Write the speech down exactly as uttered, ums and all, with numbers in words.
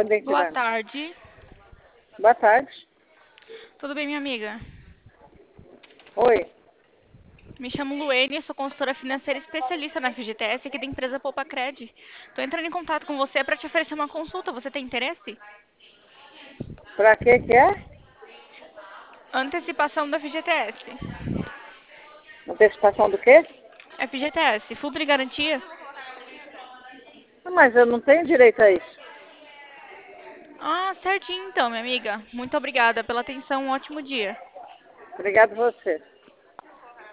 Podem Boa tirar. tarde. Boa tarde. Tudo bem, minha amiga? Oi. Me chamo Luene, sou consultora financeira especialista na F G T S aqui da empresa Poupa-Cred. Estou entrando em contato com você para te oferecer uma consulta. Você tem interesse? Pra que que é? Antecipação da F G T S. Antecipação do quê? F G T S, Fundo de Garantia. Ah, Mas eu não tenho direito a isso. Ah, certinho então, minha amiga. Muito obrigada pela atenção. Um ótimo dia. Obrigado você.